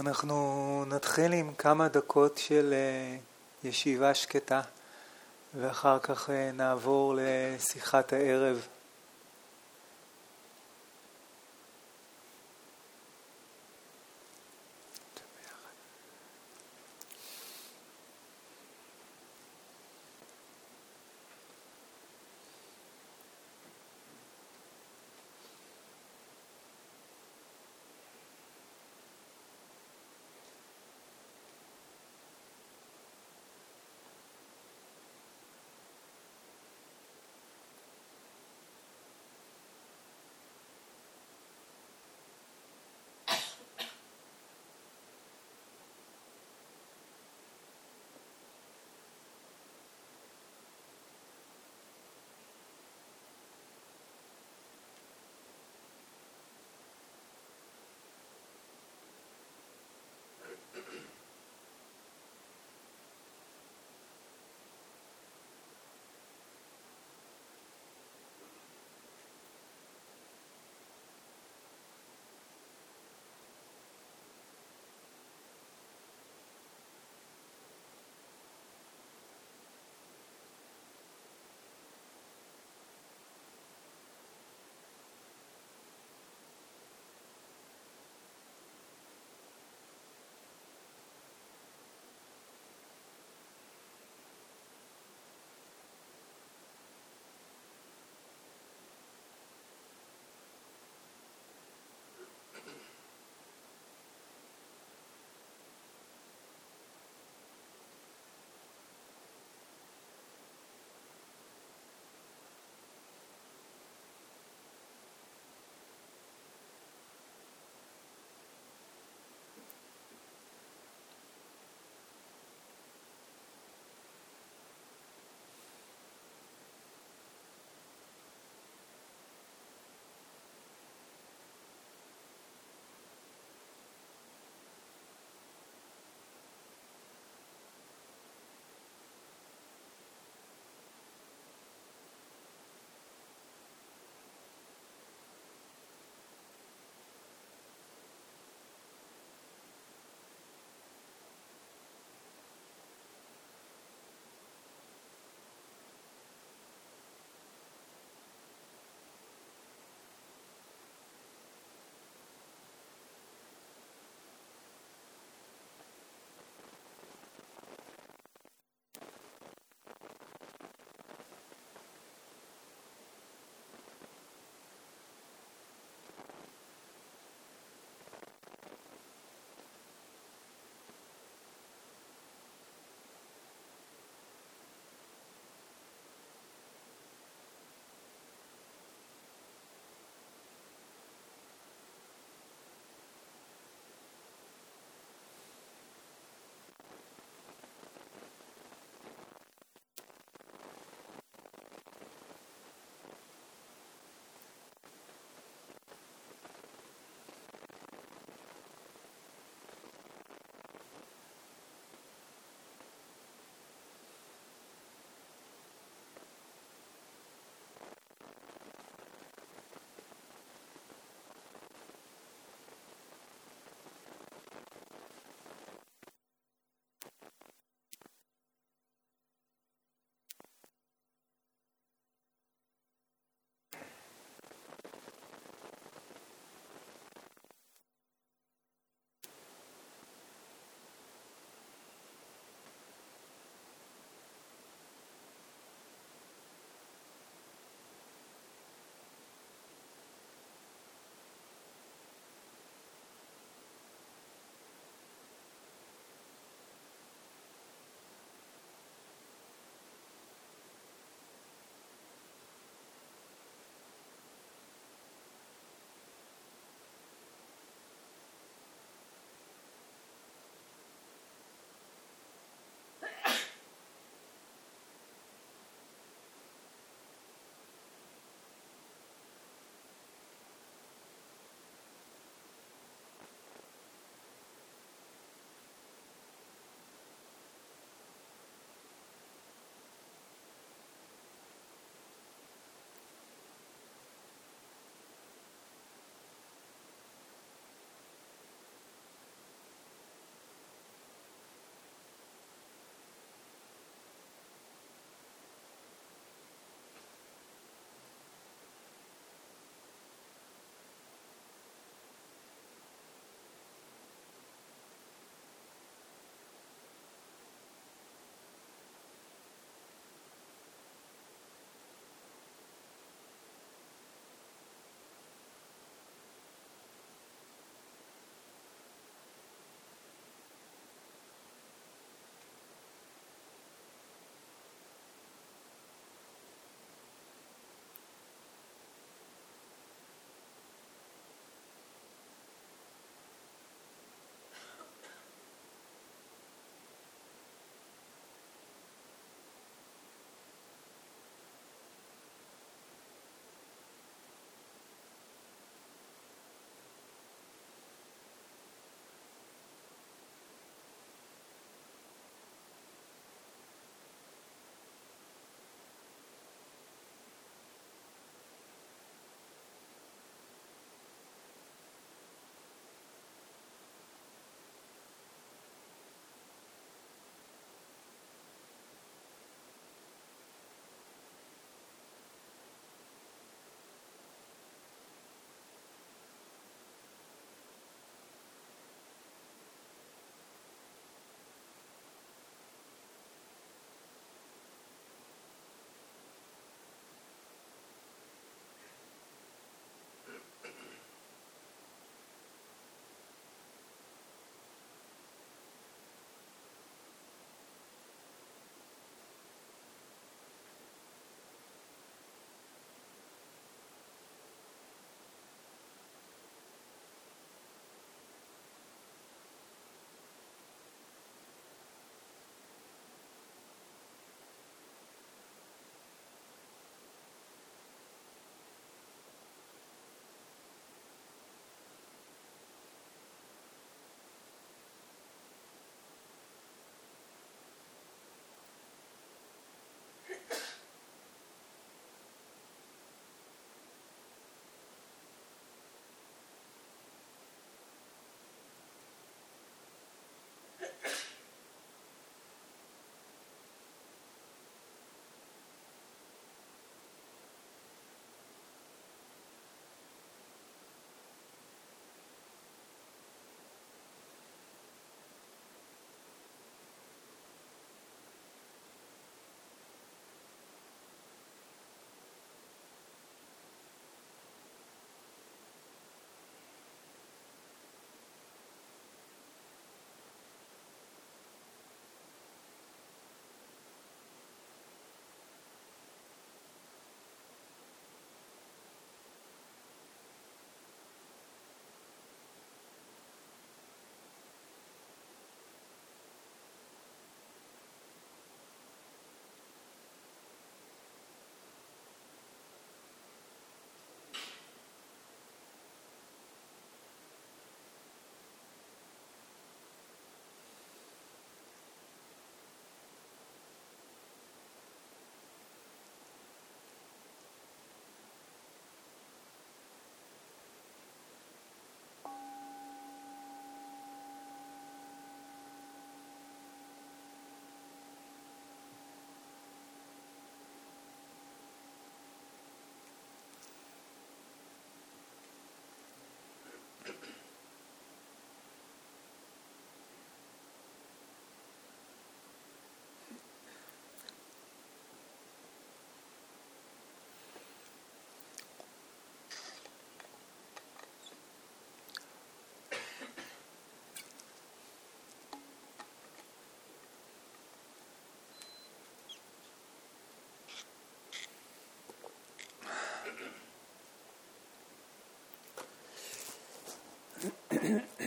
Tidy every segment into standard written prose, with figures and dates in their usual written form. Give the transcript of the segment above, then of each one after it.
אנחנו נתחיל עם כמה דקות של ישיבה שקטה, ואחר כך נעבור לשיחת הערב.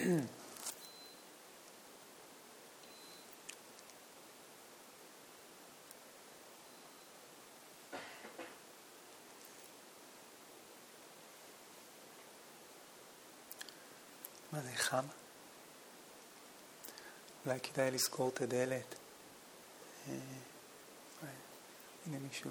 מה זה חם? אולי כדאי לסגור את הדלת. הנה מישהו.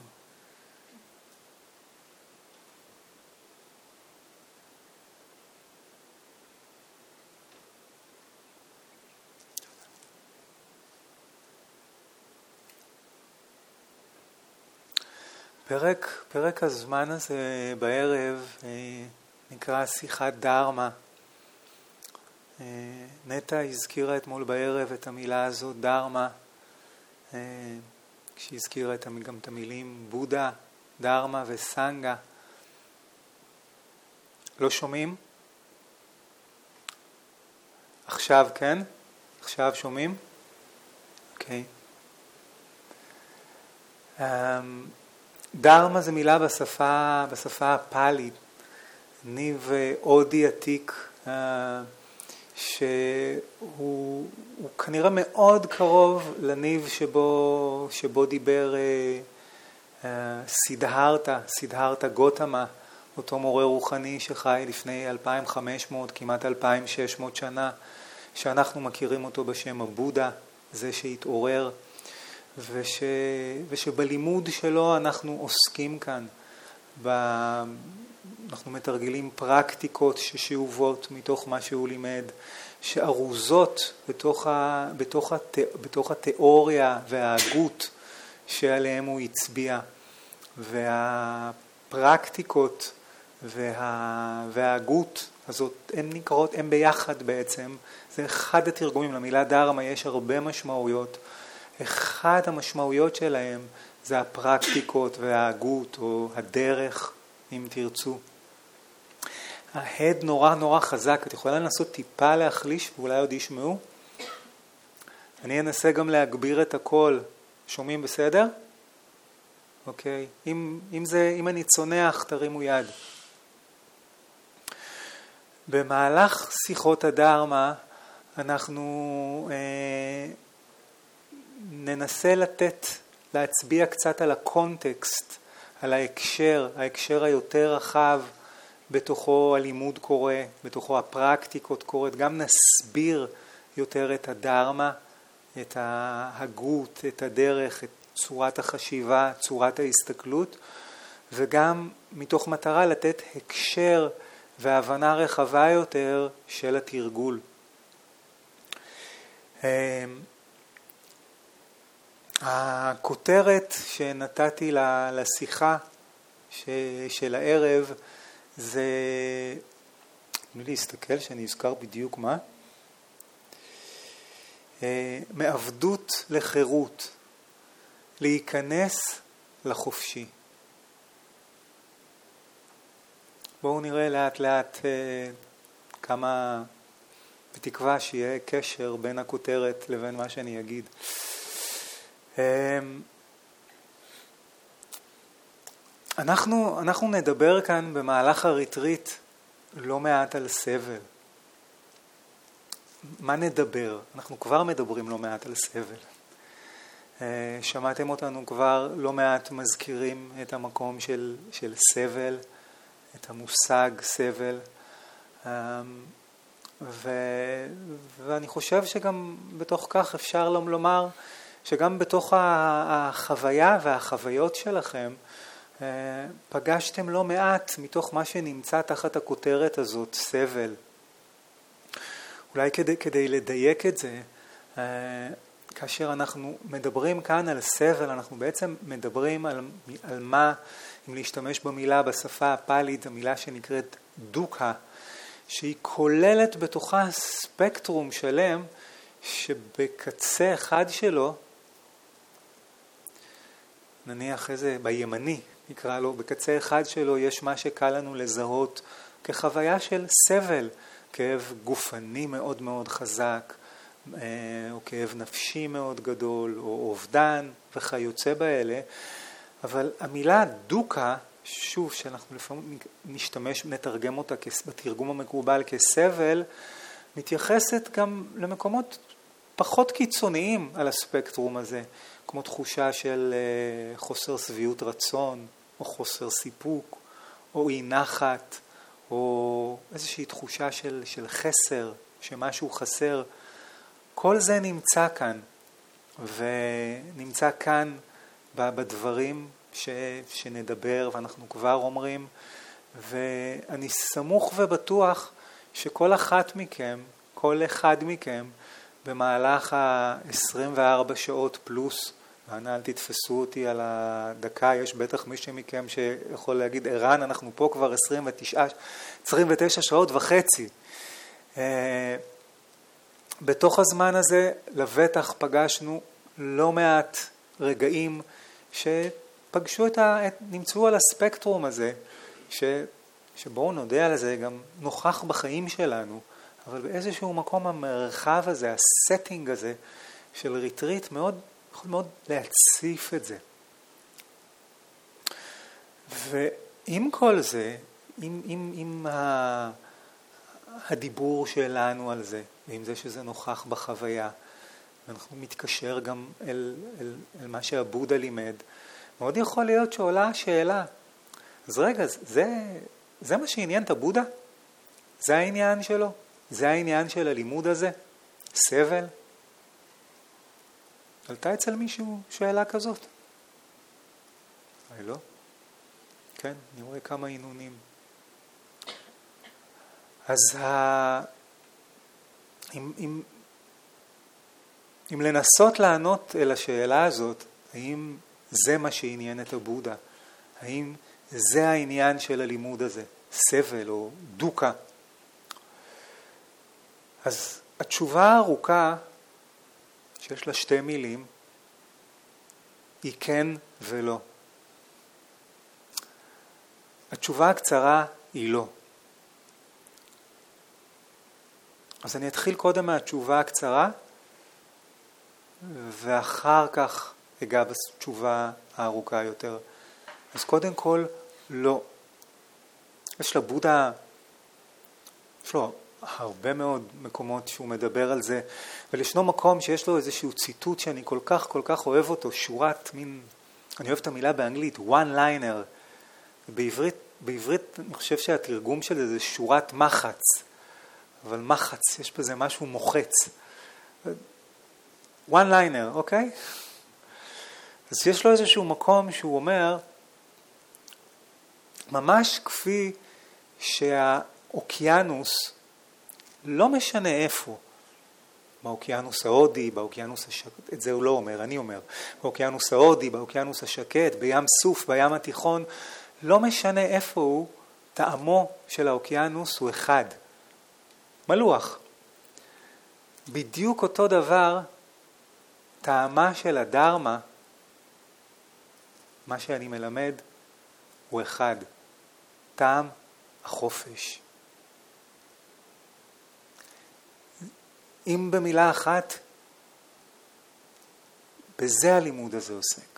פרק הזמן הזה בערב נקרא שיחת דרמה. נטע הזכירה אתמול בערב את המילה הזאת, דרמה, כשהזכירה גם את המילים בודה, דרמה וסנגה. לא שומעים? עכשיו כן? עכשיו שומעים? אוקיי. דרמה זה מילה בשפה הפאלית, ניב הודי עתיק, שהוא כנראה מאוד קרוב לניב שבו דיבר סידהרתה גותמה, אותו מורה רוחני שחי לפני 2500, כמעט 2600 שנה, שאנחנו מכירים אותו בשם הבודה, זה שהתעורר, ושבלימוד שלו אנחנו עוסקים כאן, אנחנו מתרגלים פרקטיקות ששאובות מתוך מה שהוא לימד, שארוזות בתוך התיאוריה וההגות שעליהם הוא הצביע, והפרקטיקות וההגות הזאת הן ביחד בעצם. זה אחד התרגומים למילה דרמה, יש הרבה משמעויות. אחד המשמעויות שלהם זה הפרקטיקות וההגות או הדרך, אם תרצו. ההד נורא חזק, את יכולה לנסות טיפה להחליש ואולי עוד ישמעו? אני אנסה גם להגביר את הקול. שומעים בסדר? אוקיי. אם אני צונח, תרימו יד. במהלך שיחות הדרמה אנחנו ננסה להצביע קצת על הקונטקסט, על ההקשר היותר רחב, בתוכו הלימוד קורה, בתוכו הפרקטיקות קורת, גם נסביר יותר את הדרמה, את ההגות, את הדרך, את צורת החשיבה, צורת ההסתכלות, וגם מתוך מטרה לתת הקשר והבנה רחבה יותר של התרגול. הכותרת שנתתי לשיחה של הערב זה, תנו לי להסתכל שאני אזכר בדיוק מה, מעבדות לחירות, להיכנס לחופשי. בואו נראה לאט לאט כמה, בתקווה שיהיה קשר בין הכותרת לבין מה שאני אגיד. אנחנו נדבר כאן במהלך הריטריט לא מעט על סבל. מה נדבר? אנחנו כבר מדברים לא מעט על סבל. שמעתם אותנו כבר לא מעט מזכירים את המקום של סבל, את המושג סבל. ואני חושב שגם בתוך כך אפשר לומר שגם בתוך החוויה והחוויות שלכם פגשתם לא מעט מתוך מה שנמצא תחת הכותרת הזאת, סבל. אולי כדי לדייק את זה, כאשר אנחנו מדברים כאן על סבל, אנחנו בעצם מדברים על מה, אם להשתמש במילה בשפה הפאלית, המילה שנקראת דוקה, שהיא כוללת בתוכה ספקטרום שלם, שבקצה אחד שלו, נניח איזה בימני, נקרא לו, בקצה אחד שלו יש מה שקל לנו לזהות כחוויה של סבל, כאב גופני מאוד מאוד חזק, או כאב נפשי מאוד גדול, או אובדן וכיוצא באלה. אבל המילה דוקה, שוב, שאנחנו לפעמים נתרגם אותה בתרגום המקובל כסבל, מתייחסת גם למקומות פחות קיצוניים על הספקטרום הזה, כמו תחושה של חוסר שביעות רצון, או חוסר סיפוק, או אי נחת, או איזושהי תחושה של חסר, שמשהו חסר. כל זה נמצא כאן, ונמצא כאן בדברים שנדבר ואנחנו כבר אומרים, ואני סמוך ובטוח שכל אחת מכם, כל אחד מכם, במהלך ה-24 שעות פלוס, ואנא אל תתפסו אותי על הדקה, יש בטח מישהו מכם שיכול להגיד, ערן, אנחנו פה כבר 29 שעות וחצי. בתוך הזמן הזה לבטח פגשנו לא מעט רגעים שפגשו נמצאו על הספקטרום הזה, שבואו נודה על זה, גם נוכח בחיים שלנו, אבל באיזשהו מקום המרחב הזה, הסטינג הזה של ריטריט מאוד, יכול מאוד להציף את זה. ועם כל זה, עם הדיבור שלנו על זה, ועם זה שזה נוכח בחוויה, ואנחנו מתקשר גם אל מה שהבודה לימד, מאוד יכול להיות שעולה השאלה, אז רגע, זה מה שעניין את הבודה? זה העניין שלו? זה העניין של הלימוד הזה? סבל? עלתה אצל מישהו שאלה כזאת? לא? כן, אני רואה כמה עינונים. אז אם לנסות לענות אל השאלה הזאת, האם זה מה שעניין את הבודה? האם זה העניין של הלימוד הזה? סבל או דוקה? אז התשובה הארוכה, שיש לה שתי מילים, היא כן ולא. התשובה הקצרה היא לא. אז אני אתחיל קודם מהתשובה הקצרה, ואחר כך אגע בתשובה הארוכה יותר. אז קודם כל, לא. יש לבודה, יש לו הרבה מאוד מקומות שהוא מדבר על זה, ולשנו מקום שיש לו איזשהו ציטוט שאני כל כך אוהב אותו, שורת מין, אני אוהב את המילה באנגלית, one liner. בעברית אני חושב שהתרגום של זה שורת מחץ, אבל מחץ, יש בזה משהו מוחץ. one liner, אוקיי? אז יש לו איזשהו מקום שהוא אומר, ממש כפי שהאוקיינוס, לא משנה איפה, באוקיינוס ההודי, באוקיינוס השקט, את זה הוא לא אומר, אני אומר, באוקיינוס ההודי, באוקיינוס השקט, בים סוף, בים התיכון, לא משנה איפה הוא, טעמו של האוקיינוס הוא אחד. מלוח. בדיוק אותו דבר, טעמה של הדרמה, מה שאני מלמד, הוא אחד. טעם החופש. אם במילה אחת, בזה הלימוד הזה עוסק.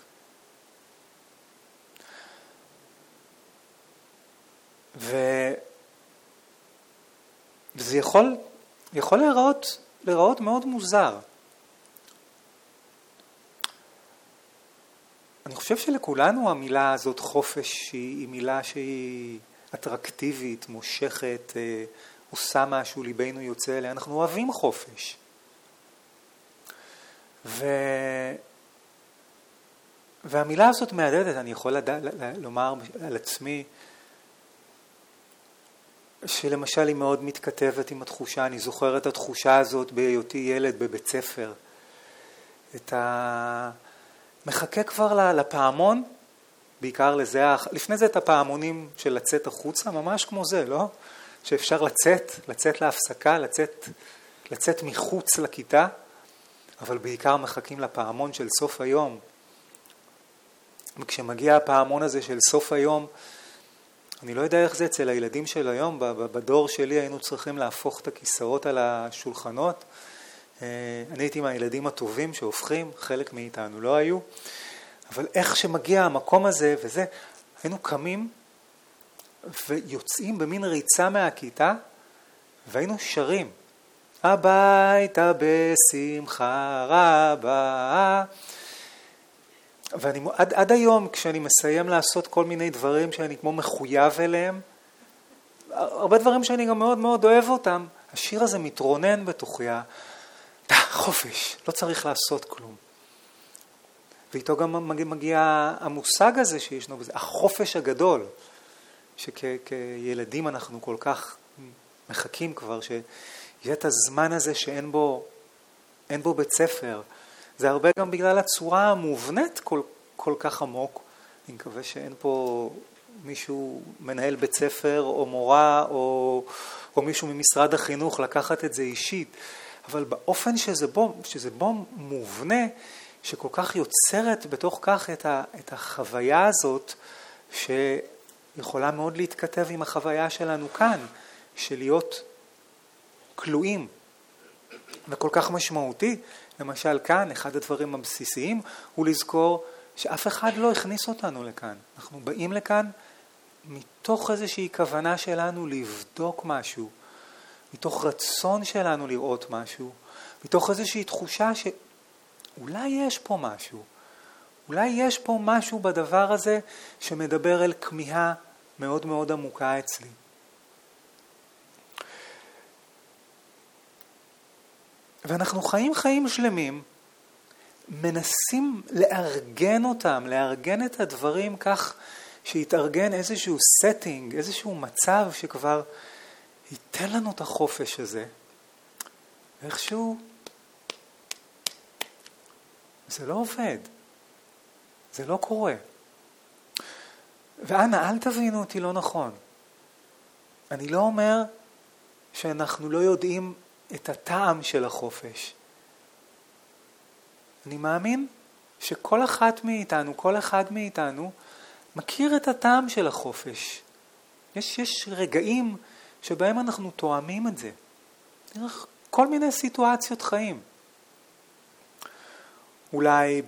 וזה יכול להיראות מאוד מוזר. אני חושב שלכולנו המילה הזאת חופש היא מילה שהיא אטרקטיבית, מושכת, עושה משהו, ליבנו יוצא אליה, אנחנו אוהבים חופש. והמילה הזאת מהדהדת, אני יכול לומר על עצמי, שלמשל היא מאוד מתכתבת עם התחושה, אני זוכר את התחושה הזאת בהיותי ילד בבית ספר. מחכה כבר לפעמון, בעיקר לזה, לפני זה את הפעמונים של לצאת החוצה, ממש כמו זה, לא? שאפשר לצאת להפסקה, לצאת מחוץ לכיתה, אבל בעיקר מחכים לפעמון של סוף היום. וכשמגיע הפעמון הזה של סוף היום, אני לא יודע איך זה אצל הילדים של היום, בדור שלי היינו צריכים להפוך את הכיסאות על השולחנות. אני הייתי מהילדים הטובים שהופכים, חלק מאיתנו לא היו, אבל איך שמגיע המקום הזה וזה, היינו קמים ויוצאים במין ריצה מהכיתה, והיינו שרים. הביתה בשמחה רבה. ואני עד היום כשאני מסיים לעשות כל מיני דברים שאני כמו מחויב אליהם, הרבה דברים שאני גם מאוד מאוד אוהב אותם, השיר הזה מתרונן בתוכי, חופש, לא צריך לעשות כלום. ואיתו גם מגיע המושג הזה שישנו בזה, החופש הגדול, שכילדים אנחנו כל כך מחכים כבר, שיהיה את הזמן הזה שאין בו בית ספר. זה הרבה גם בגלל הצורה המובנית כל כך עמוק. אני מקווה שאין פה מישהו, מנהל בית ספר או מורה או מישהו ממשרד החינוך לקחת את זה אישית. אבל באופן שזה בו מובנה, שכל כך יוצרת בתוך כך את החוויה הזאת, שיכולה מאוד להתכתב עם החוויה שלנו כאן, של להיות כלואים. וכל כך משמעותי, למשל כאן, אחד הדברים הבסיסיים, הוא לזכור שאף אחד לא הכניס אותנו לכאן. אנחנו באים לכאן מתוך איזושהי כוונה שלנו לבדוק משהו, מתוך רצון שלנו לראות משהו, מתוך איזושהי תחושה שאולי יש פה משהו. אולי יש פה משהו בדבר הזה שמדבר אל כמיהה מאוד מאוד עמוקה אצלי. ואנחנו חיים שלמים, מנסים לארגן אותם, לארגן את הדברים כך שיתארגן איזשהו setting, איזשהו מצב שכבר ייתן לנו את החופש הזה. ואיכשהו זה לא עובד, זה לא קורה. ואנה, אל תבינו אותי לא נכון. אני לא אומר שאנחנו לא יודעים את הטעם של החופש. אני מאמין שכל כל אחד מאיתנו מכיר את הטעם של החופש. יש רגעים שבהם אנחנו תואמים את זה. דרך כל מיני סיטואציות חיים. אולי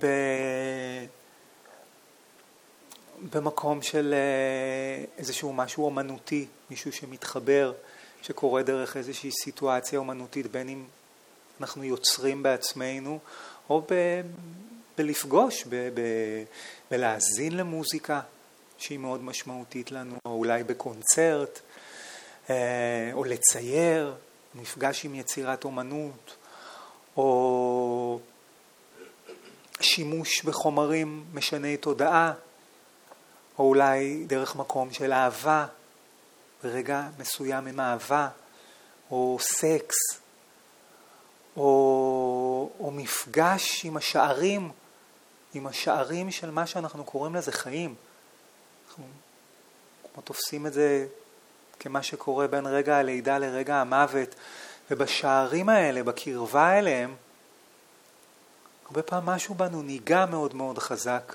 במקום של איזשהו משהו אומנותי, מישהו שמתחבר, שקורה דרך איזושהי סיטואציה אומנותית, בין אם אנחנו יוצרים בעצמנו, או בלפגוש, בלהאזין למוזיקה שהיא מאוד משמעותית לנו, או אולי בקונצרט, או לצייר, מפגש עם יצירת אומנות, או שימוש בחומרים משני תודעה, או אולי דרך מקום של אהבה, ברגע מסוים עם אהבה, או סקס, או מפגש עם השערים של מה שאנחנו קוראים לזה חיים. אנחנו כמו תופסים את זה כמה שקורה בין רגע הלידה לרגע המוות, ובשערים האלה, בקרבה אליהם, הרבה פעם משהו בנו ניגע מאוד מאוד חזק,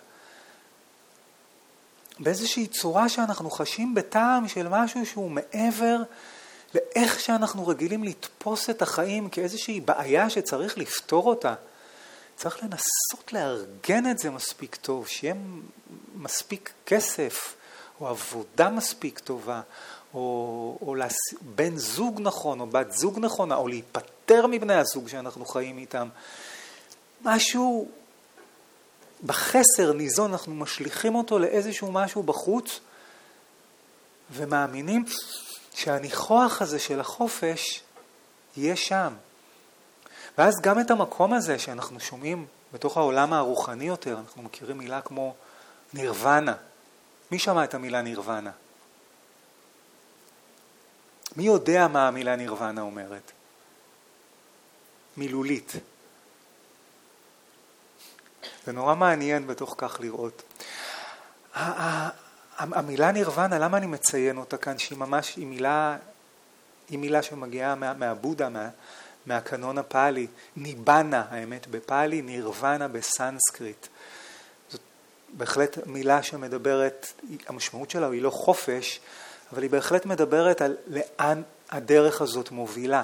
באיזושהי צורה שאנחנו חשים בטעם של משהו שהוא מעבר לאיך שאנחנו רגילים לתפוס את החיים כאיזושהי בעיה שצריך לפתור אותה. צריך לנסות לארגן את זה מספיק טוב, שיהיה מספיק כסף, או עבודה מספיק טובה, או בן זוג נכון, או בת זוג נכונה, או להיפטר מבני הזוג שאנחנו חיים איתם. משהו בחסר ניזון, אנחנו משליכים אותו לאיזשהו משהו בחוץ, ומאמינים שהניחוח הזה של החופש יהיה שם. ואז גם את המקום הזה שאנחנו שומעים בתוך העולם הרוחני יותר, אנחנו מכירים מילה כמו נירוונה. מי שמע את המילה נירוונה? מי יודע מה המילה נירוונה אומרת? מילולית. זה נורא מעניין בתוך כך לראות. המילה נירוונה, למה אני מציין אותה כאן? שהיא ממש, היא מילה שמגיעה מהבודה, מהקנון הפאלי. ניבנה, האמת, בפאלי, נירוונה בסנסקריט. זאת בהחלט מילה שמדברת, המשמעות שלה היא לא חופש, אבל היא בהחלט מדברת על לאן הדרך הזאת מובילה.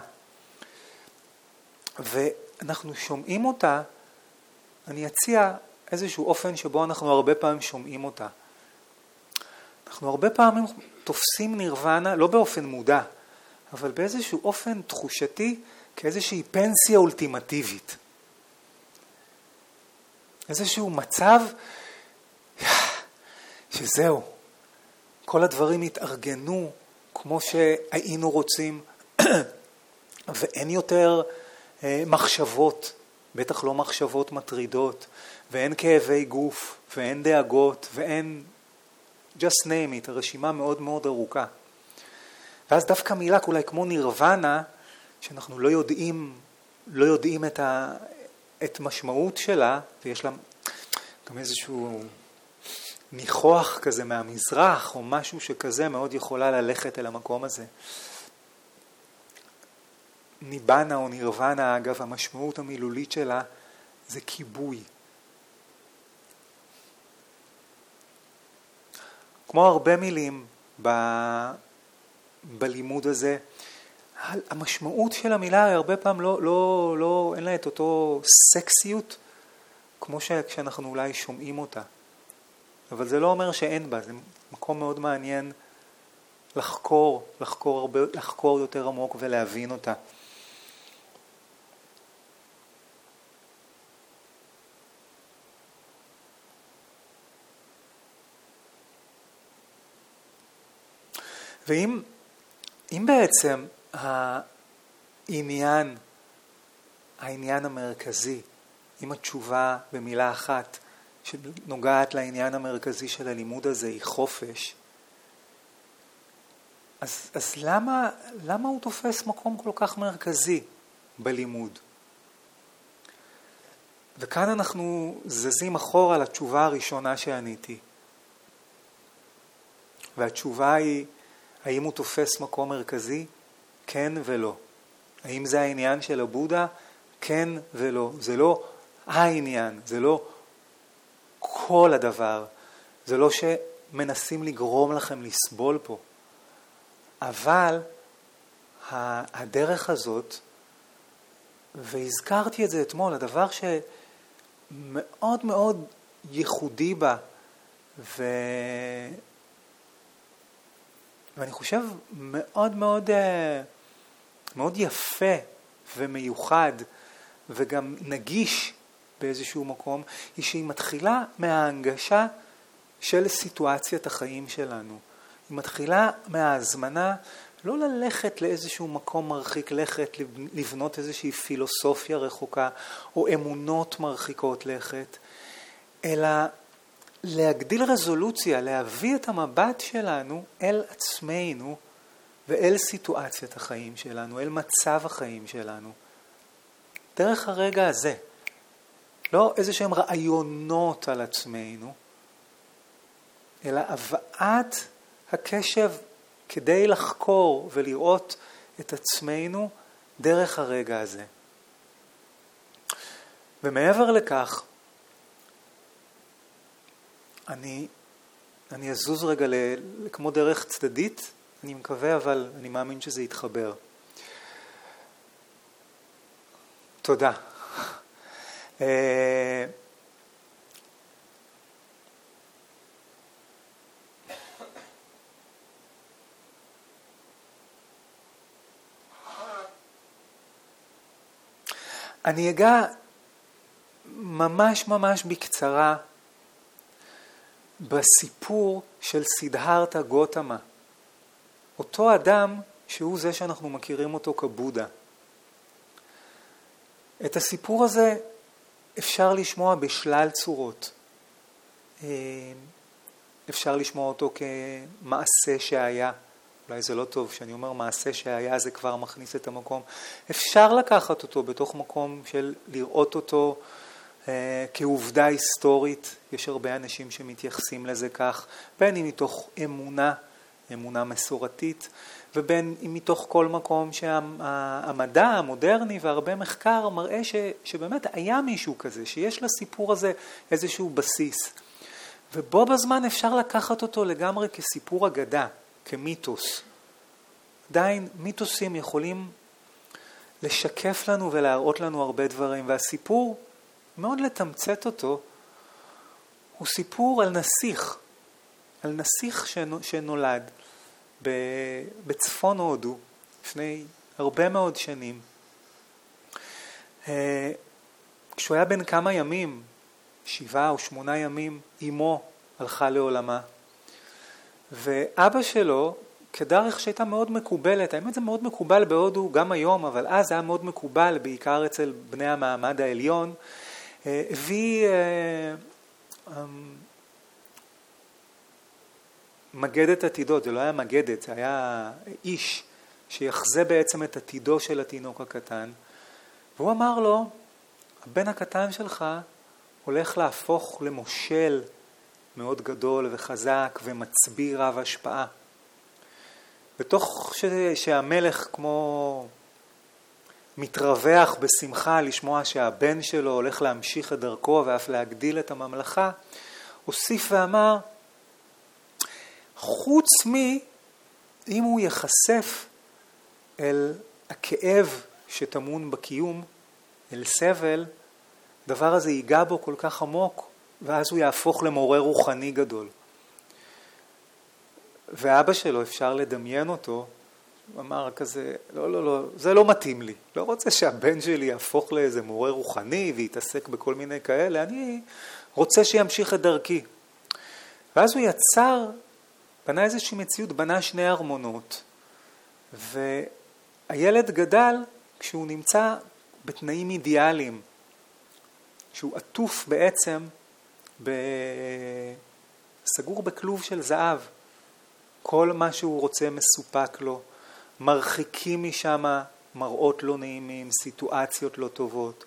ואנחנו שומעים אותה, אני אציע איזשהו אופן שבו אנחנו הרבה פעמים שומעים אותה. אנחנו הרבה פעמים תופסים נירוונה, לא באופן מודע, אבל באיזשהו אופן תחושתי, כאיזושהי פנסיה אולטימטיבית. איזשהו מצב שזהו, כל הדברים התארגנו כמו שהיינו רוצים, ואין יותר מחשבות, בטח לא מחשבות מטרידות, ואין כאבי גוף, ואין דאגות, ואין just name it, הרשימה מאוד מאוד ארוכה. ואז דווקא מילה אולי כמו נירוונה, שאנחנו לא יודעים את משמעות שלה, ויש לה גם איזשהו ניחוח כזה מהמזרח, או משהו שכזה מאוד יכולה ללכת אל המקום הזה. ניבנה או נירוונה, אגב, המשמעות המילולית שלה זה כיבוי. כמו הרבה מילים בלימוד הזה, המשמעות של המילה הרבה פעם אין לה את אותו סקסיות, כמו כשאנחנו אולי שומעים אותה. אבל זה לא אומר שאין בה, זה מקום מאוד מעניין לחקור יותר עמוק ולהבין אותה. ואם בעצם העניין המרכזי, אם התשובה במילה אחת שנוגעת לעניין המרכזי של הלימוד הזה היא חופש, אז למה הוא תופס מקום כל כך מרכזי בלימוד? וכאן אנחנו זזים אחורה לתשובה הראשונה שעניתי. והתשובה היא, האם הוא תופס מקום מרכזי? כן ולא. האם זה העניין של הבודה? כן ולא. זה לא העניין, זה לא כל הדבר. זה לא שמנסים לגרום לכם לסבול פה. אבל הדרך הזאת, והזכרתי את זה אתמול, הדבר שמאוד מאוד ייחודי בה, ואני חושב מאוד מאוד מאוד יפה ומיוחד וגם נגיש באיזשהו מקום, היא שהיא מתחילה מההנגשה של סיטואציית החיים שלנו. היא מתחילה מההזמנה לא ללכת לאיזשהו מקום מרחיק לכת, לבנות איזושהי פילוסופיה רחוקה או אמונות מרחיקות לכת, אלא להגדיל רזולוציה, להביא את המבט שלנו אל עצמנו ואל סיטואציית החיים שלנו, אל מצב החיים שלנו. דרך הרגע הזה, לא איזשהם רעיונות על עצמנו, אלא הבאת הקשב כדי לחקור ולראות את עצמנו דרך הרגע הזה. ומעבר לכך, אני אזוז רגע כמו דרך צדדית, אני מקווה, אבל אני מאמין שזה יתחבר. תודה. אני אגע ממש בקצרה בסיפור של סידהרתה גותמה. אותו אדם שהוא זה שאנחנו מכירים אותו כבודה. את הסיפור הזה אפשר לשמוע בשלל צורות. אפשר לשמוע אותו כמעשה שהיה. אולי זה לא טוב שאני אומר מעשה שהיה, זה כבר מכניס את המקום. אפשר לקחת אותו בתוך מקום של לראות אותו כעובדה היסטורית. יש הרבה אנשים שמתייחסים לזה כך, בין אם מתוך אמונה מסורתית, ובין אם מתוך כל מקום שהמדע המודרני והרבה מחקר מראה שבאמת היה מישהו כזה, שיש לסיפור הזה איזשהו בסיס. ובו בזמן אפשר לקחת אותו לגמרי כסיפור אגדה, כמיתוס. עדיין מיתוסים יכולים לשקף לנו ולהראות לנו הרבה דברים, והסיפור, מאוד לתמצת אותו, הוא סיפור על נסיך שנולד בצפון הודו לפני הרבה מאוד שנים, כשהוא היה בן כמה ימים, 7 או 8 ימים, אמו הלכה לעולמה. ואבא שלו, כדרך שהייתה מאוד מקובלת, האמת זה מאוד מקובל בהודו גם היום, אבל אז זה היה מאוד מקובל, בעיקר אצל בני המעמד העליון, הביא מגדת עתידות, זה לא היה מגדת, זה היה איש שיחזה בעצם את עתידו של התינוק הקטן, והוא אמר לו, הבן הקטן שלך הולך להפוך למושל מאוד גדול וחזק ומצביא רב השפעה. בתוך שהמלך כמו מתרווח בשמחה לשמוע שהבן שלו הולך להמשיך את דרכו ואף להגדיל את הממלכה, הוסיף ואמר, חוץ אם הוא יחשף אל הכאב שטמון בקיום, אל סבל, דבר הזה ייגע בו כל כך עמוק, ואז הוא יהפוך למורה רוחני גדול. ואבא שלו, אפשר לדמיין אותו, אמר כזה, לא, זה לא מתאים לי. לא רוצה שהבן שלי יהפוך לאיזה מורה רוחני ויתעסק בכל מיני כאלה, אני רוצה שימשיך את דרכי. ואז הוא יצר, בנה איזושהי מציאות, בנה 2 ארמונות, והילד גדל כשהוא נמצא בתנאים אידיאליים, שהוא עטוף בעצם סגור בכלוב של זהב. כל מה שהוא רוצה מסופק לו, מרחיקים משם מראות לא נעימים, סיטואציות לא טובות.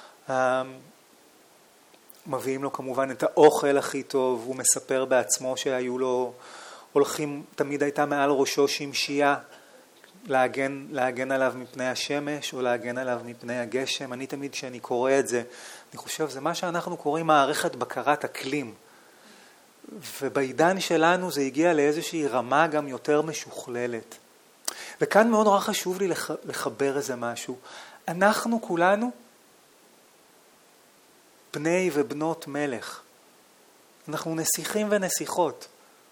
מביאים לו כמובן את האוכל הכי טוב, הוא מספר בעצמו שהיו לו הולכים, תמיד הייתה מעל ראשו שמשייה, להגן עליו מפני השמש או להגן עליו מפני הגשם. אני תמיד כשאני קורא את זה, אני חושב, זה מה שאנחנו קוראים מערכת בקרת אקלים. ובעידן שלנו זה הגיע לאיזושהי רמה גם יותר משוכללת. וכאן מאוד נורא חשוב לי לחבר איזה משהו. אנחנו כולנו בני ובנות מלך. אנחנו נסיכים ונסיכות.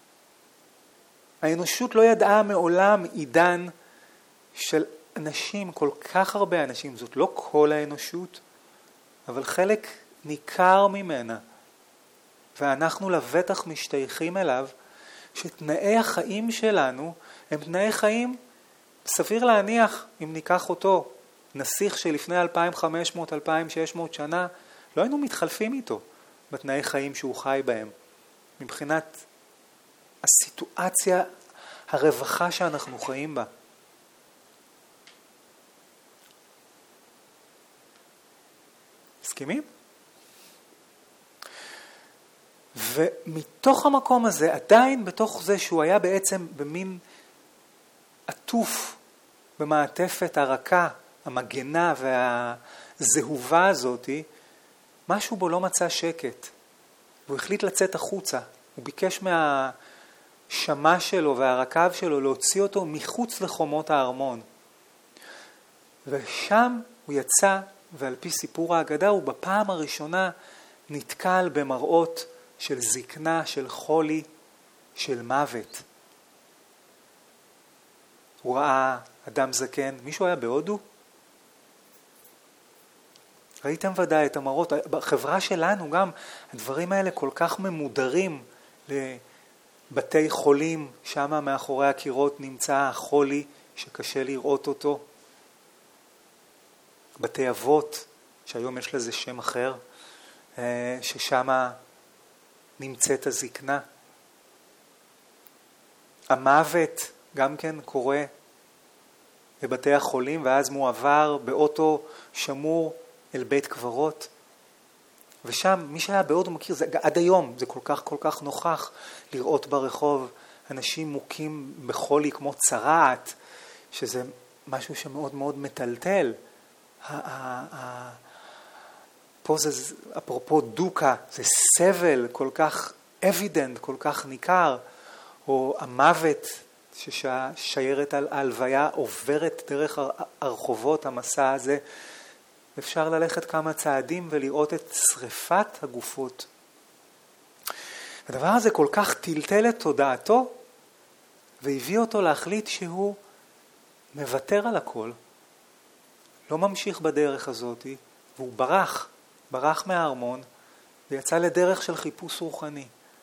האנושות לא ידעה מעולם עידן של אנשים, כל כך הרבה אנשים, זאת לא כל האנושות, אבל חלק ניכר ממנה, ואנחנו לבטח משתייכים אליו, שתנאי החיים שלנו הם תנאי חיים, סביר להניח, אם ניקח אותו, נסיך שלפני 2500-2600 שנה, לא היינו מתחלפים איתו בתנאי חיים שהוא חי בהם, מבחינת הסיטואציה, הרווחה שאנחנו חיים בה. מסכימים? ומתוך המקום הזה, עדיין בתוך זה שהוא היה בעצם במין עטוף במעטפת הרכה, המגנה והזהובה הזאת, משהו בו לא מצא שקט. הוא החליט לצאת החוצה. הוא ביקש מהשמה שלו והרקב שלו להוציא אותו מחוץ לחומות הארמון. ושם הוא יצא, ועל פי סיפור האגדה, הוא בפעם הראשונה נתקל במראות של זקנה, של חולי, של מוות. הוא ראה אדם זקן. מישהו היה בהודו? ראיתם ודאי את המראות. בחברה שלנו גם הדברים האלה כל כך ממודרים לבתי חולים. שם מאחורי הקירות נמצא החולי שקשה לראות אותו. בתי אבות, שהיום יש לזה שם אחר, ששם נמצאת הזקנה. המוות גם כן קורה בבתי החולים, ואז מועבר באוטו שמור אל בית קברות. ושם, מי שהיה בהודו מכיר, זה, עד היום זה כל כך נוכח לראות ברחוב אנשים מוכים בחולי כמו צרעת, שזה משהו שמאוד מאוד מטלטל. פה זה, אפרופו דוקה, זה סבל כל כך אבידנט, כל כך ניכר, או המוות ששיירת על ההלוויה עוברת דרך הרחובות, המסע הזה, אפשר ללכת כמה צעדים ולראות את שריפת הגופות. הדבר הזה כל כך טלטל את תודעתו, והביא אותו להחליט שהוא מוותר על הכל, לא ממשיך בדרך הזאת, והוא ברח מהארמון, ויצא לדרך של חיפוש רוחני.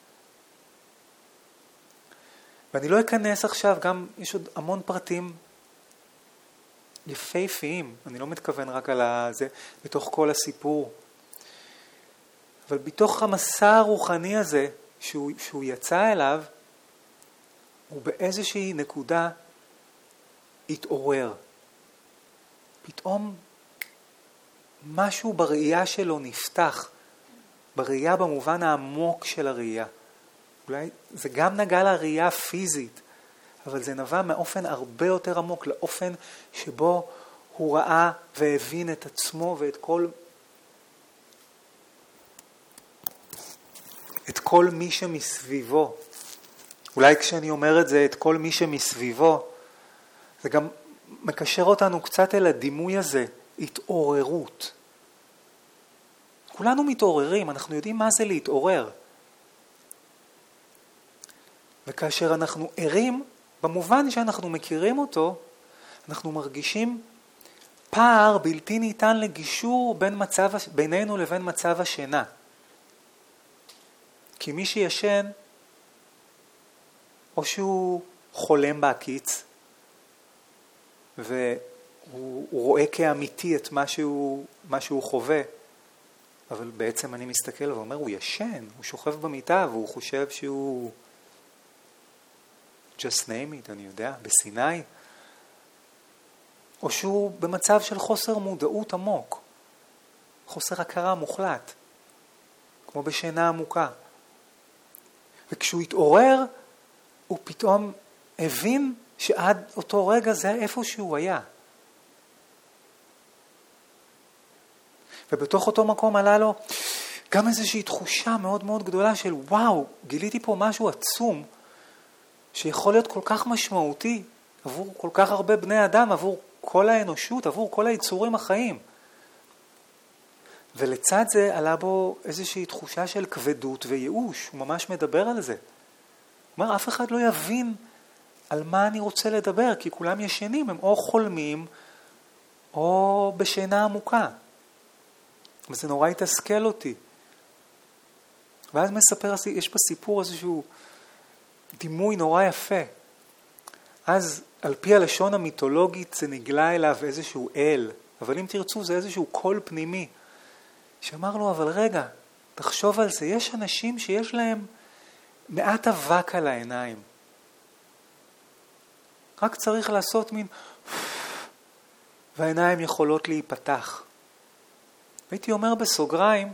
ואני לא אכנס עכשיו, גם יש עוד המון פרטים יפהפיים, אני לא מתכוון רק על זה, בתוך כל הסיפור. אבל בתוך המסע הרוחני הזה, שהוא יצא אליו, הוא באיזושהי נקודה התעורר. פתאום משהו בראייה שלו נפתח, בראייה במובן העמוק של הראייה. אולי זה גם נגע לראייה הפיזית, אבל זה נבע מאופן הרבה יותר עמוק, לאופן שבו הוא ראה והבין את עצמו ואת כל מי שמסביבו. אולי כשאני אומר את זה, את כל מי שמסביבו, זה גם מקשר אותנו קצת אל הדימוי הזה, התעוררות. כולנו מתעוררים, אנחנו יודעים מה זה להתעורר. וכאשר אנחנו ערים, במובן שאנחנו מכירים אותו, אנחנו מרגישים פער בלתי ניתן לגישור בינינו לבין מצב השינה. כי מי שישן, או שהוא חולם בהקיץ, והוא רואה כאמיתי את מה שהוא חווה, אבל בעצם אני מסתכל ואומר, הוא ישן, הוא שוכב במיטה, והוא חושב שהוא just name it, אני יודע, בסיני, או שהוא במצב של חוסר מודעות עמוק, חוסר הכרה מוחלט, כמו בשינה עמוקה. וכשהוא התעורר, הוא פתאום הבין שעד אותו רגע זה איפה שהוא היה. ובתוך אותו מקום עלה לו גם איזושהי תחושה מאוד מאוד גדולה של וואו, גיליתי פה משהו עצום, שיכול להיות כל כך משמעותי עבור כל כך הרבה בני אדם, עבור כל האנושות, עבור כל היצורים החיים. ולצד זה עלה בו איזושהי תחושה של כבדות וייאוש, הוא ממש מדבר על זה. הוא אומר, אף אחד לא יבין על מה אני רוצה לדבר, כי כולם ישנים, הם או חולמים, או בשינה עמוקה. וזה נורא התסכל אותי. ואז מספר, יש בסיפור איזשהו דימוי נורא יפה. אז על פי הלשון המיתולוגית זה נגלה אליו איזשהו אל, אבל אם תרצו זה איזשהו קול פנימי, שאמר לו, אבל רגע, תחשוב על זה, יש אנשים שיש להם מעט אבק על העיניים. רק צריך לעשות מין, והעיניים יכולות להיפתח. הייתי אומר בסוגריים,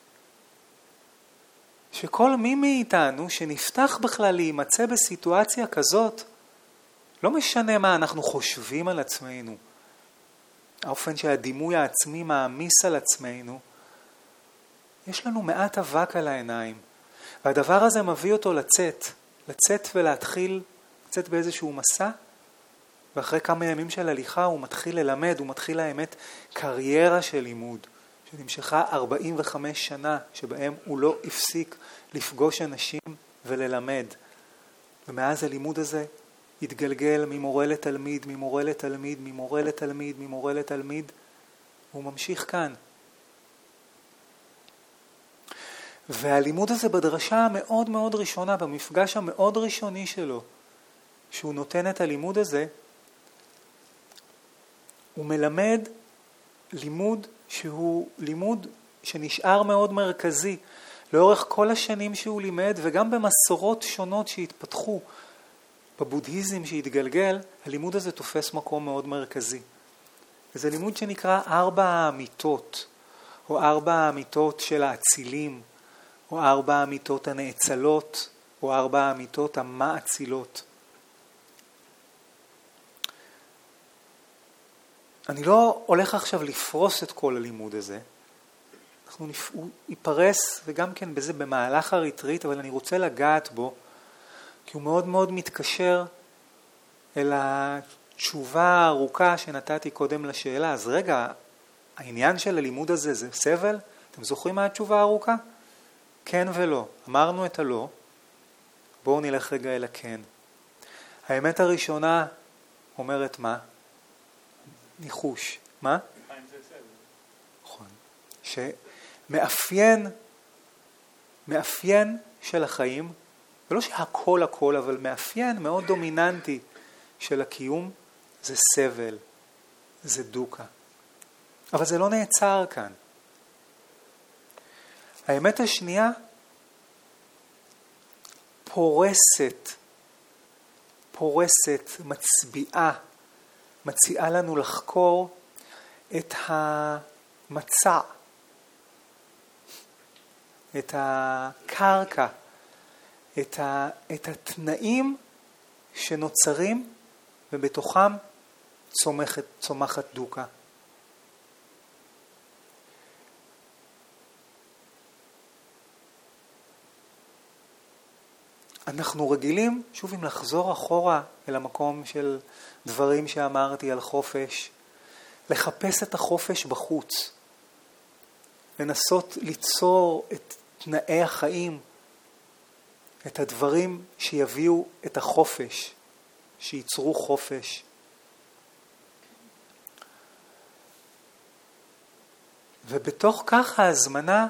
שכל מי מאיתנו שנפתח בכלל להימצא בסיטואציה כזאת, לא משנה מה אנחנו חושבים על עצמנו, האופן שהדימוי העצמי מעמיס על עצמנו, יש לנו מעט אבק על העיניים. והדבר הזה מביא אותו לצאת ולהתחיל, לצאת באיזשהו מסע, ואחרי כמה ימים של הליכה הוא מתחיל ללמד, הוא מתחיל האמת קריירה של לימוד, שנמשכה 45 שנה, שבהם הוא לא הפסיק לפגוש אנשים וללמד. ומאז הלימוד הזה התגלגל ממורה לתלמיד, ממורה לתלמיד, ממורה לתלמיד, ממורה לתלמיד, והוא ממשיך כאן. והלימוד הזה בדרשה המאוד מאוד ראשונה, במפגש המאוד ראשוני שלו, שהוא נותן את הלימוד הזה, הוא מלמד לימוד שהוא לימוד שנשאר מאוד מרכזי, לאורך כל השנים שהוא לימד, וגם במסורות שונות שהתפתחו, בבודהיזם שהתגלגל, הלימוד הזה תופס מקום מאוד מרכזי. וזה לימוד שנקרא 4 האמיתות, או 4 האמיתות של האצילים, או 4 האמיתות הנאצלות, או 4 האמיתות המאצילות. אני לא הולך עכשיו לפרוס את כל הלימוד הזה, הוא ייפרס וגם כן בזה במהלך הריטריט, אבל אני רוצה לגעת בו, כי הוא מאוד מאוד מתקשר אל התשובה הארוכה שנתתי קודם לשאלה. אז רגע, העניין של הלימוד הזה זה סבל? אתם זוכרים מה התשובה הארוכה? כן ולא. אמרנו את הלא, בואו נלך רגע אל הכן. האמת הראשונה אומרת מה? ניחוש. מה? חיים זה סבל. נכון. שמאפיין של החיים, ולא שהכל הכל, אבל מאפיין מאוד דומיננטי של הקיום, זה סבל, זה דוקה. אבל זה לא נעצר כאן. האמת השנייה פורסת, מציעה לנו לחקור את המצע, את הקרקע, את התנאים שנוצרים ובתוכם צומחת דוקה. אנחנו רגילים, שוב אם לחזור אחורה אל המקום של דברים שאמרתי על חופש, לחפש את החופש בחוץ, לנסות ליצור את תנאי החיים, את הדברים שיביאו את החופש, שייצרו חופש. ובתוך כך ההזמנה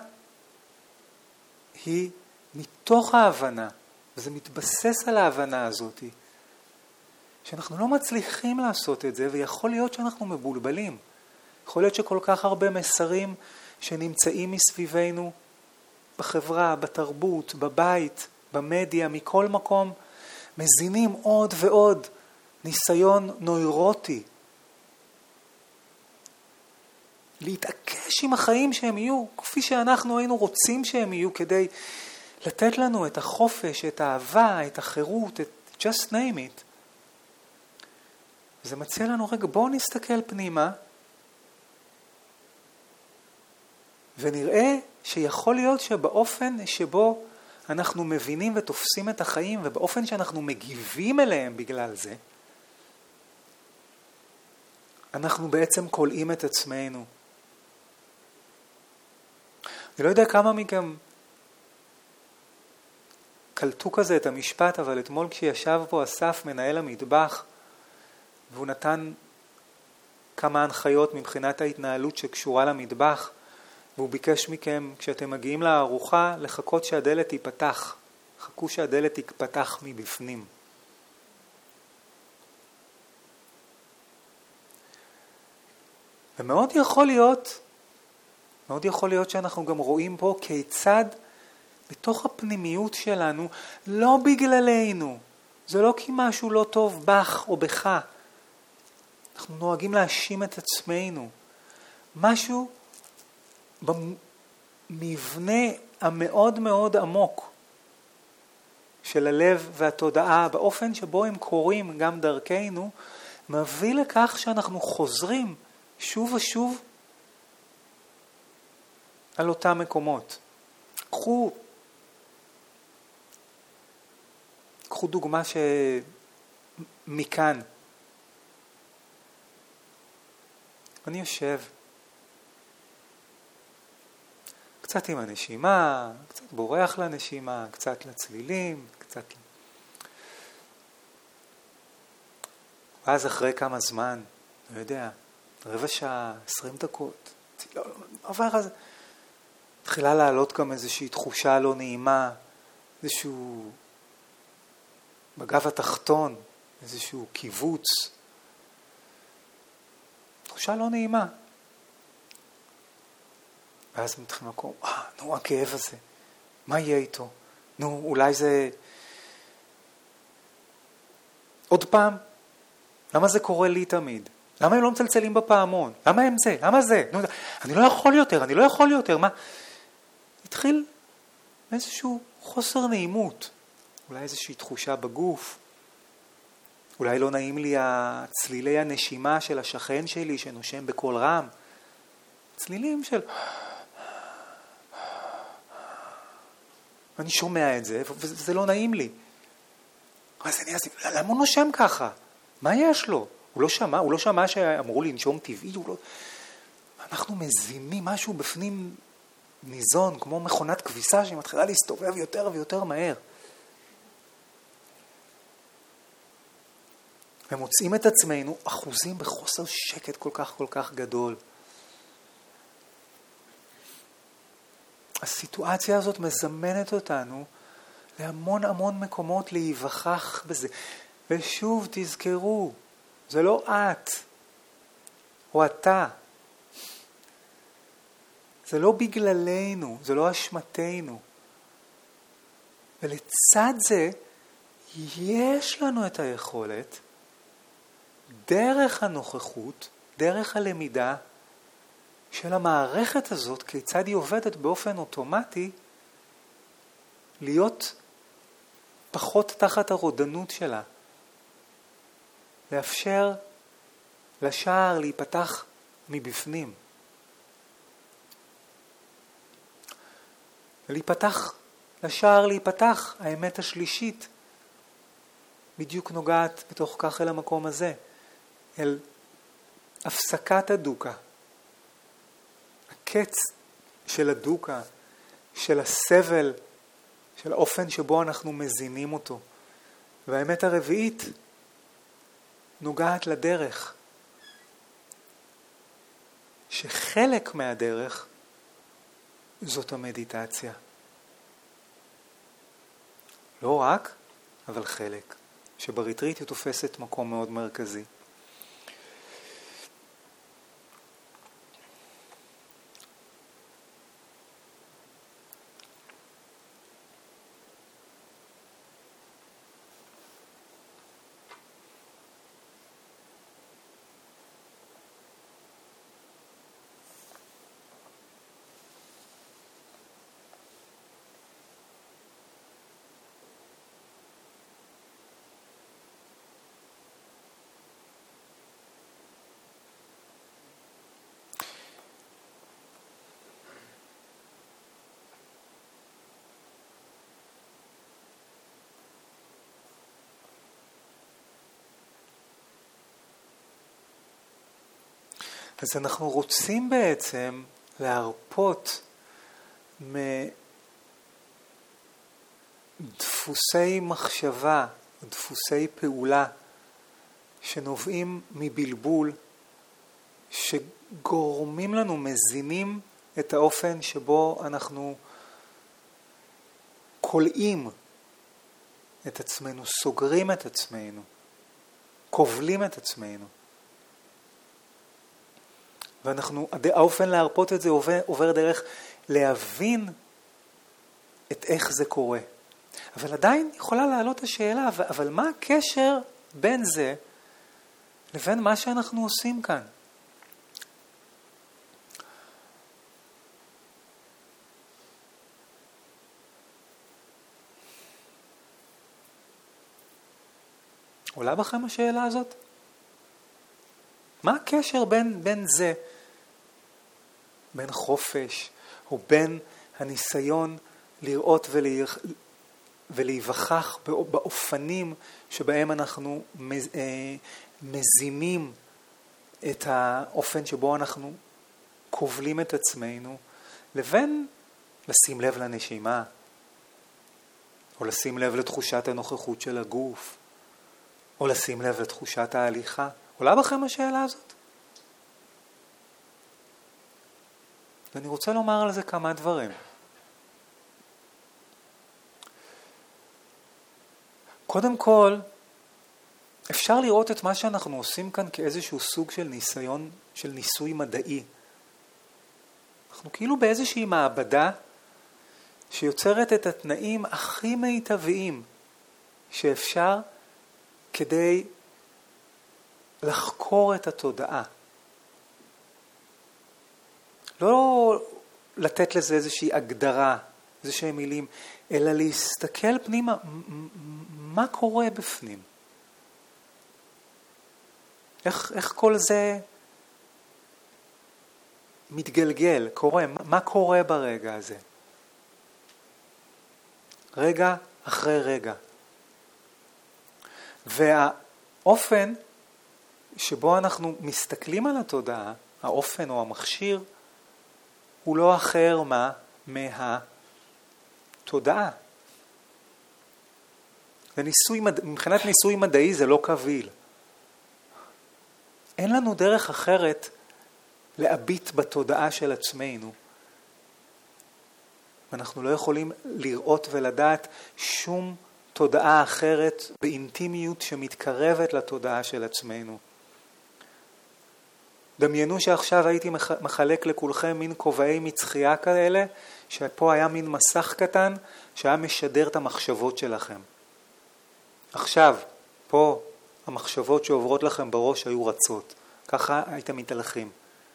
היא מתוך ההבנה, וזה מתבסס על ההבנה הזאת, שאנחנו לא מצליחים לעשות את זה, ויכול להיות שאנחנו מבולבלים. יכול להיות שכל כך הרבה מסרים שנמצאים מסביבנו, בחברה, בתרבות, בבית, במדיה, מכל מקום, מזינים עוד ועוד ניסיון נוירוטי. להתעקש עם החיים שהם יהיו, כפי שאנחנו היינו רוצים שהם יהיו, כדי לתת לנו את החופש, את האהבה, את החירות, את just name it. זה מציע לנו, רגע, בואו נסתכל פנימה, ונראה שיכול להיות שבאופן שבו אנחנו מבינים ותופסים את החיים, ובאופן שאנחנו מגיבים אליהם בגלל זה, אנחנו בעצם קולעים את עצמנו. אני לא יודע כמה מכם קלטו כזה את המשפט, אבל אתמול כשישב פה אסף, מנהל המטבח, והוא נתן כמה הנחיות מבחינת ההתנהלות שקשורה למטבח, והוא ביקש מכם, כשאתם מגיעים לארוחה, לחכות שהדלת ייפתח. חכו שהדלת ייפתח מבפנים. ומאוד יכול להיות שאנחנו גם רואים פה כיצד בתוך הפנימיות שלנו, לא בגללנו, זה לא כי משהו לא טוב בך או בך. אנחנו נוהגים להאשים את עצמנו. משהו במבנה המאוד מאוד עמוק של הלב והתודעה, באופן שבו הם קוראים גם דרכנו, מביא לכך שאנחנו חוזרים שוב ושוב על אותם מקומות. קחו דוגמה מכאן. אני יושב קצת עם הנשימה, קצת בורח לנשימה, קצת לצלילים, קצת... ואז אחרי כמה זמן, לא יודע, רבע שעה, 20 דקות, עבר אז... התחילה לעלות גם איזושהי תחושה לא נעימה, איזשהו בגב התחתון, איזשהו קיבוץ. תחושה לא נעימה. ואז מתחילים לקום, נו, הכאב הזה, מה יהיה איתו? נו, אולי זה... עוד פעם? למה זה קורה לי תמיד? למה הם לא מצלצלים בפעמון? למה הם זה? למה זה? נו, אני לא יכול יותר, מה? התחיל איזשהו חוסר נעימות, אולי איזושהי תחושה בגוף, אולי לא נעים לי צלילי הנשימה של השכן שלי שנושם בקול רם, צלילים של... אני שומע את זה, וזה לא נעים לי. אז למה הוא נושם ככה? מה יש לו? הוא לא שמע שאמרו לי לנשום טבעי, אנחנו מזינים משהו בפנים ניזון, כמו מכונת כביסה שמתחילה להסתובב יותר ויותר מהר. ומוצאים את עצמנו אחוזים בחוסר שקט כל כך גדול. הסיטואציה הזאת מזמנת אותנו להמון המון מקומות להיווכח בזה. ושוב תזכרו, זה לא את או אתה. זה לא בגללנו, זה לא אשמתנו. ולצד זה, יש לנו את היכולת, דרך הנוכחות, דרך הלמידה של המערכת הזאת, כיצד היא עובדת באופן אוטומטי, להיות פחות תחת הרודנות שלה. לאפשר לשער להיפתח מבפנים. לשער להיפתח, האמת השלישית, בדיוק נוגעת בתוך כך אל המקום הזה, אל הפסקת הדוקה. הקץ של הדוקה, של הסבל, של האופן שבו אנחנו מזינים אותו. והאמת הרביעית נוגעת לדרך. שחלק מהדרך זאת המדיטציה. לא רק, אבל חלק. שבריטריט היא תופסת מקום מאוד מרכזי. אז אנחנו רוצים בעצם להרפות מדפוסי מחשבה, דפוסי פעולה שנובעים מבלבול, שגורמים לנו, מזינים את האופן שבו אנחנו קולעים את עצמנו, סוגרים את עצמנו, כובלים את עצמנו. האופן להרפות את זה עובר דרך להבין את איך זה קורה. אבל עדיין יכולה לעלות השאלה, אבל מה הקשר בין זה לבין מה שאנחנו עושים כאן? עולה בכם השאלה הזאת? מה הקשר בין זה, בין חופש, או בין הניסיון לראות ולהיווכח באופנים שבהם אנחנו מזינים את האופן שבו אנחנו כובלים את עצמנו, לבין לשים לב לנשימה, או לשים לב לתחושת הנוכחות של הגוף, או לשים לב לתחושת ההליכה. עולה בכם השאלה הזאת? ואני רוצה לומר על זה כמה דברים. קודם כל, אפשר לראות את מה שאנחנו עושים כאן כאיזשהו סוג של ניסיון, של ניסוי מדעי. אנחנו כאילו באיזושהי מעבדה שיוצרת את התנאים הכי מיטביים שאפשר כדי לחקור את התודעה. לא לתת לזה איזושהי הגדרה, איזושהי מילים, אלא להסתכל פנימה, מה קורה בפנים? איך כל זה מתגלגל, קורה? מה קורה ברגע הזה? רגע אחרי רגע. והאופן שבו אנחנו מסתכלים על התודעה, האופן או המכשיר, הוא לא אחר מהתודעה. מבחינת ניסוי מדעי זה לא קביל. אין לנו דרך אחרת להביט בתודעה של עצמנו ואנחנו לא יכולים לראות ולדעת שום תודעה אחרת באינטימיות שמתקרבת לתודעה של עצמנו. דמיינו שעכשיו הייתי מחלק לכולכם מין כובעי מצחייה כאלה, שפה היה מין מסך קטן שהיה משדר את המחשבות שלכם. עכשיו, פה המחשבות שעוברות לכם בראש היו רצות. ככה הייתם מתהלכים.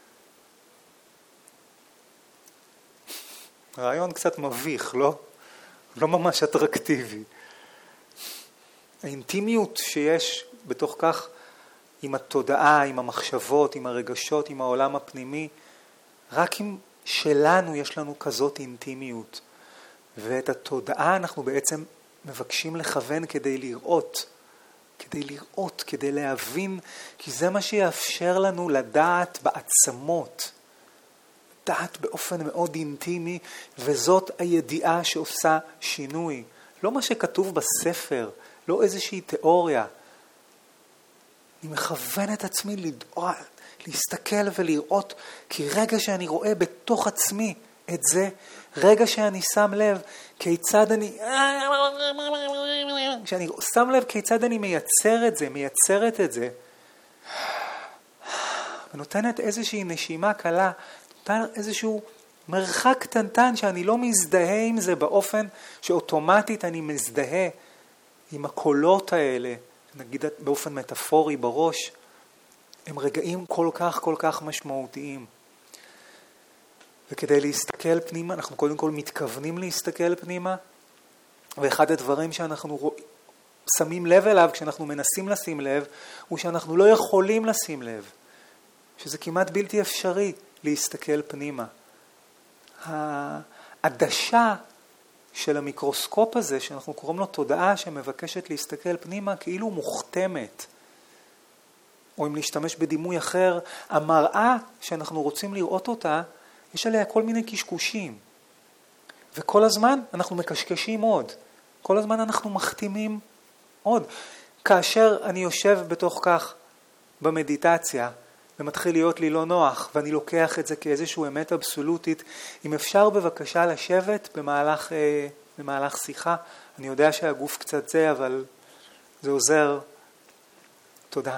רעיון קצת מביך, לא? לא ממש אטרקטיבי. האינטימיות שיש בתוך כך עם התודעה, עם המחשבות, עם הרגשות, עם העולם הפנימי, רק עם שלנו יש לנו כזאת אינטימיות. ואת התודעה אנחנו בעצם מבקשים לכוון כדי לראות, כדי להבין, כי זה מה שיאפשר לנו לדעת בעצמות, לדעת באופן מאוד אינטימי, וזאת הידיעה שעושה שינוי. לא מה שכתוב בספר, לא איזושהי תיאוריה. אני מכוון את עצמי להסתכל ולראות, כי רגע שאני רואה בתוך עצמי את זה, רגע שאני שם לב כיצד כשאני שם לב כיצד אני מייצרת את זה, ונותנת איזושהי נשימה קלה, נותנת איזשהו מרחק קטנטן שאני לא מזדהה עם זה באופן שאוטומטית אני מזדהה עם הקולות האלה, נגיד באופן מטאפורי בראש, הם רגעים כל כך משמעותיים. וכדי להסתכל פנימה, אנחנו קודם כל מתכוונים להסתכל פנימה, ואחד הדברים שאנחנו שמים לב אליו, כשאנחנו מנסים לשים לב, הוא שאנחנו לא יכולים לשים לב, שזה כמעט בלתי אפשרי להסתכל פנימה. העדשה של המיקרוסקופ הזה, שאנחנו קוראים לו תודעה שמבקשת להסתכל פנימה, כאילו מוכתמת. או אם להשתמש בדימוי אחר, המראה שאנחנו רוצים לראות אותה, יש עליה כל מיני קשקושים. וכל הזמן אנחנו מקשקשים עוד. כל הזמן אנחנו מחתימים עוד. כאשר אני יושב בתוך כך במדיטציה, ומתחיל להיות לי לא נוח, ואני לוקח את זה כאיזשהו אמת אבסולוטית, אם אפשר בבקשה לשבת במהלך שיחה, אני יודע שהגוף קצת זה, אבל זה עוזר. תודה.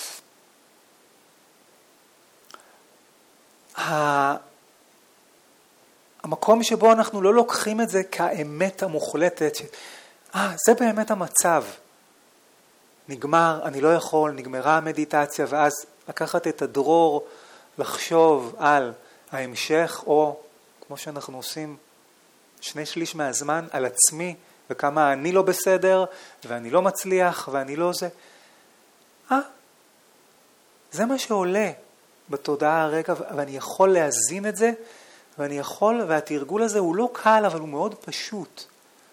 המקום שבו אנחנו לא לוקחים את זה כאמת המוחלטת, זה באמת המצב. נגמר, אני לא יכול, נגמרה המדיטציה, ואז לקחת את הדרור, לחשוב על ההמשך, או כמו שאנחנו עושים 2/3 מהזמן, על עצמי, וכמה אני לא בסדר, ואני לא מצליח, ואני לא זה. זה מה שעולה בתודעה הרגע, ואני יכול להזין את זה, והתרגול הזה הוא לא קל, אבל הוא מאוד פשוט.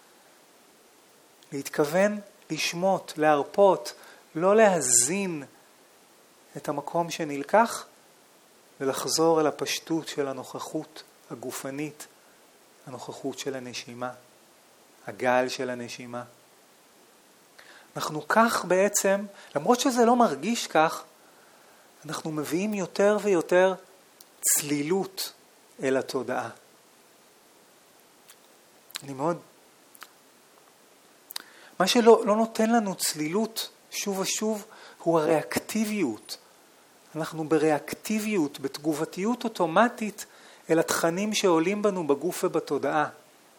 להתכוון, לשמות, להרפות, לא להזין את המקום שנלקח, ולחזור אל הפשטות של הנוכחות הגופנית, הנוכחות של הנשימה, הגל של הנשימה. אנחנו כך בעצם, למרות שזה לא מרגיש כך, אנחנו מביאים יותר ויותר צלילות אל התודעה. מה שלא נותן לנו צלילות שוב ושוב הוא הריאקטיביות. אנחנו בריאקטיביות, בתגובתיות אוטומטית אל התכנים שעולים בנו בגוף ובתודעה.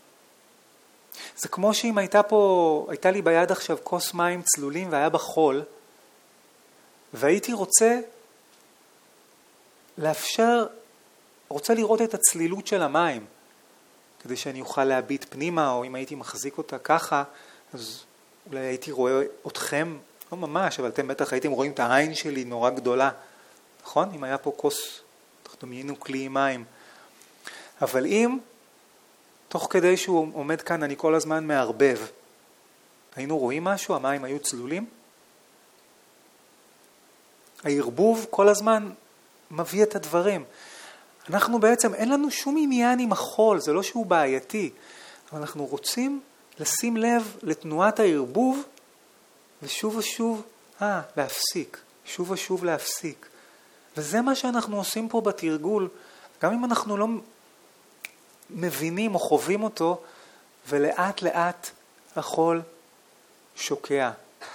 זה כמו שאם הייתה לי ביד עכשיו כוס מים צלולים והיה בחול, והייתי רוצה לראות את הצלילות של המים, כדי שאני אוכל להביט פנימה, או אם הייתי מחזיק אותה ככה, אז אולי הייתי רואה אתכם, לא ממש, אבל אתם בטח הייתם רואים את העין שלי נורא גדולה, נכון? אם היה פה כוס, תדמיינו כלי עם מים. אבל אם, תוך כדי שהוא עומד כאן, אני כל הזמן מערבב, היינו רואים משהו? המים היו צלולים? הערבוב כל הזמן מביא את הדברים. אנחנו בעצם, אין לנו שום עניין עם החול, זה לא שהוא בעייתי, אבל אנחנו רוצים לשים לב לתנועת הערבוב, ושוב ושוב, להפסיק, שוב ושוב להפסיק. וזה מה שאנחנו עושים פה בתרגול, גם אם אנחנו מבינים או חווים אותו, ולאט לאט החול שוקע.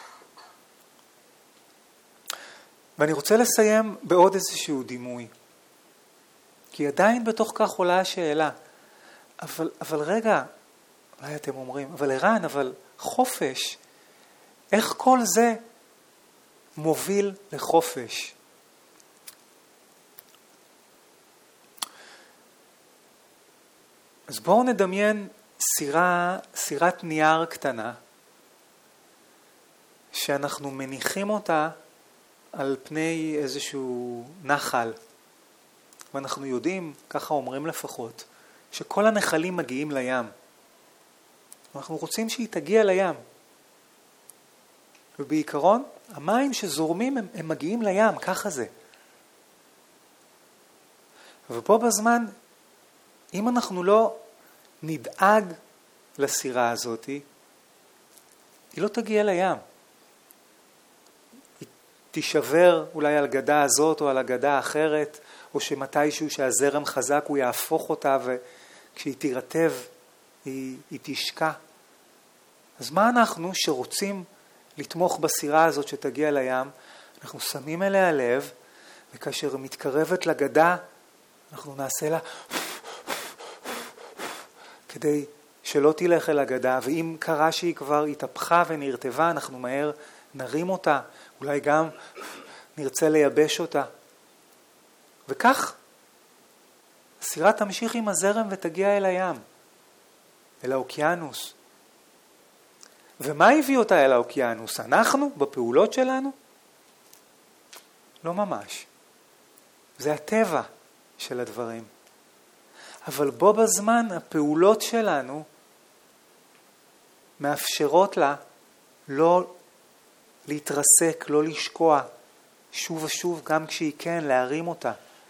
ואני רוצה לסיים בעוד איזשהו דימוי. כי עדיין בתוך כך עולה השאלה, אבל רגע, אולי אתם אומרים, אבל ערן, אבל חופש, איך כל זה מוביל לחופש? אז בואו נדמיין סירת נייר קטנה, שאנחנו מניחים אותה על פני איזשהו נחל. ואנחנו יודעים, ככה אומרים לפחות, שכל הנחלים מגיעים לים. אנחנו רוצים שהיא תגיע לים. ובעיקרון, המים שזורמים הם מגיעים לים, ככה זה. ופה בזמן, אם אנחנו לא נדאג לסירה הזאת, היא לא תגיע לים. היא תישבר אולי על גדה הזאת או על הגדה האחרת, או שמתישהו שהזרם חזק הוא יהפוך אותה, וכשהיא תירטב היא תשקע. אז מה אנחנו שרוצים לתמוך בסירה הזאת שתגיע לים, אנחנו שמים אליה לב, וכאשר היא מתקרבת לגדה, אנחנו נעשה לה כדי שלא תלך אל הגדה, ואם קרה שהיא כבר התהפכה ונרטבה, אנחנו מהר נרים אותה, אולי גם נרצה לייבש אותה. וכך הסירה תמשיך עם הזרם ותגיע אל הים, אל האוקיינוס. ומה הביא אותה אל האוקיינוס? אנחנו בפעולות שלנו? לא ממש. זה הטבע של הדברים. אבל בו בזמן הפעולות שלנו מאפשרות לה לא להתרסק, לא לשקוע, שוב ושוב, גם כשהיא כן, להרים אותה.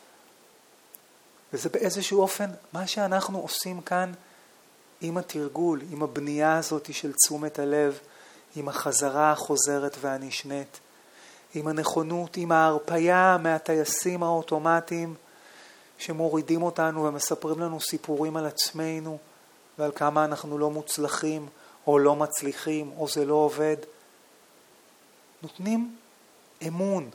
וזה באיזשהו אופן מה שאנחנו עושים כאן עם התרגול, עם הבנייה הזאת של תשומת הלב, עם החזרה החוזרת והנשנית, עם הנכונות, עם ההרפיה מהטייסים האוטומטיים שמורידים אותנו ומספרים לנו סיפורים על עצמנו ועל כמה אנחנו לא מוצלחים או לא מצליחים או זה לא עובד. נותנים אמון.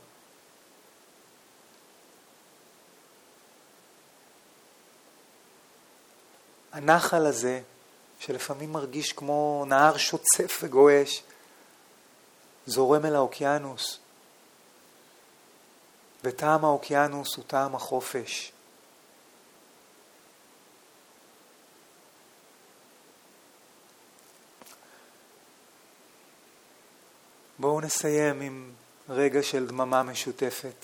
הנחל הזה, שלפעמים מרגיש כמו נהר שוצף וגועש, זורם אל האוקיינוס. וטעם האוקיינוס הוא טעם החופש. בואו נסיים עם רגע של דממה משותפת.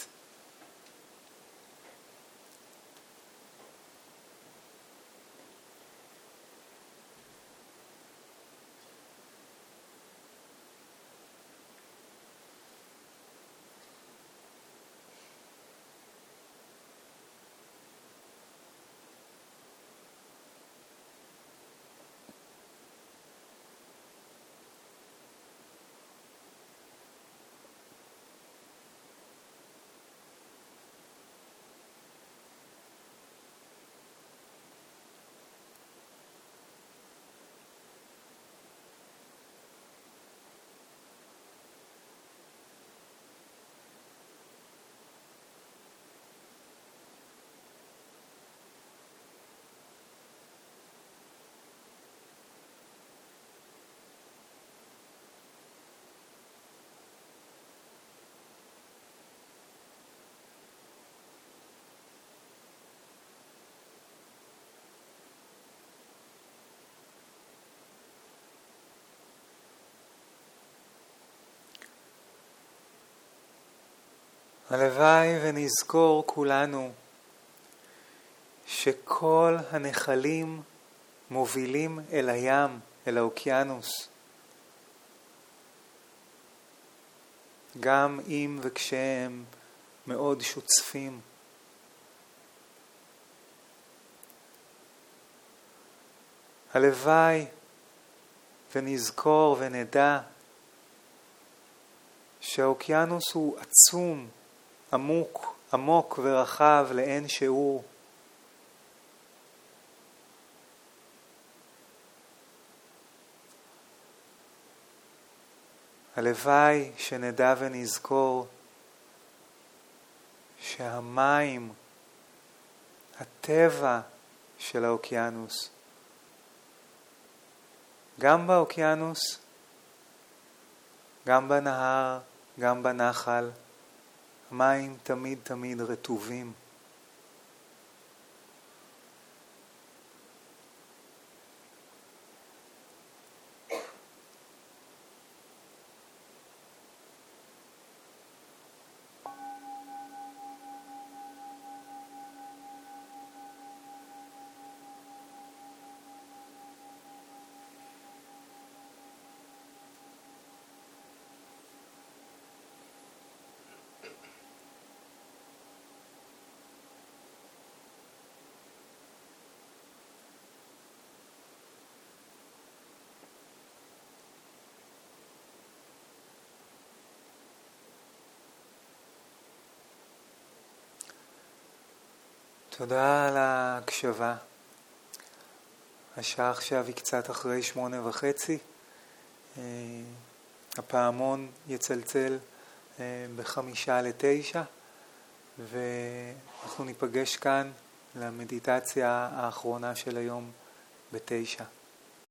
הלוואי ונזכור כולנו שכל הנחלים מובילים אל הים, אל האוקיינוס. גם אם וכשהם מאוד שוצפים. הלוואי ונזכור ונדע שהאוקיינוס הוא עצום, עמוק ורחב לאין שיעור. הלוואי שנדע ונזכור שהמים, הטבע של האוקיינוס, גם באוקיינוס, גם בנהר, גם בנחל, המים תמיד תמיד רטובים. תודה על ההקשבה. השעה עכשיו היא קצת אחרי 8:30. הפעמון יצלצל 8:55, ואנחנו ניפגש כאן למדיטציה האחרונה של היום 9:00.